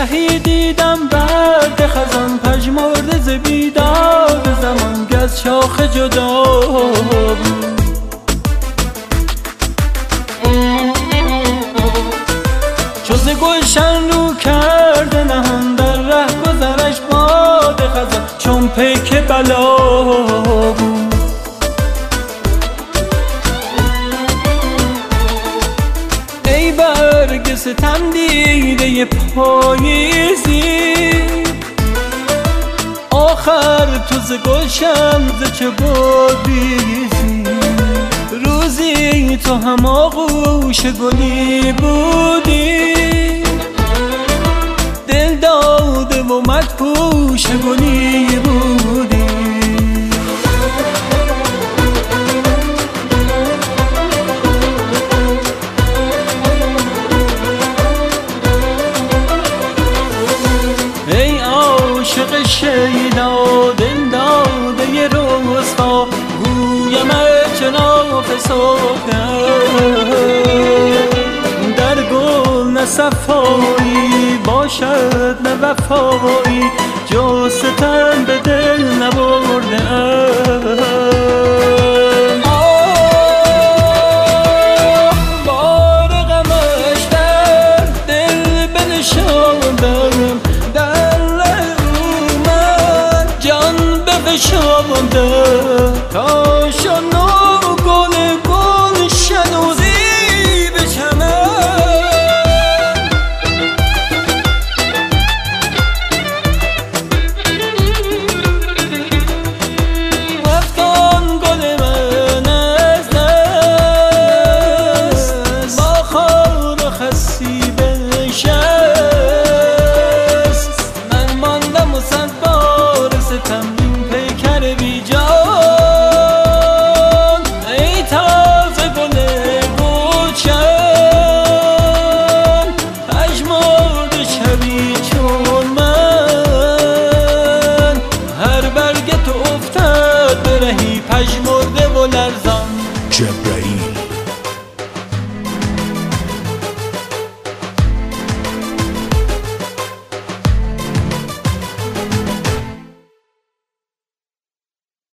گهی دیدم برد خزان پژمرده ز بیداد زمان گز شاخ جدا بود. چو ز گلشن رو کرده نهان در ره گذرش باد خزان چون پیک بلا بود. ای برگ ستم دیده پاییزی آخر تو ز گلشن ز چه بریزی. روزی تو هم آغوش گلی بودی دل داده و مدهوش گلی بودی. ای عاشق شیدا دل داده ی رسوا گویم جناف صبحدم در گل نه صفایی باشد نه وفایی جز ستم به دل نبرده‌ام. بار غمش در دل بنشاندم در ره من جان بفشاندم تا شد پژمرده و لرزان.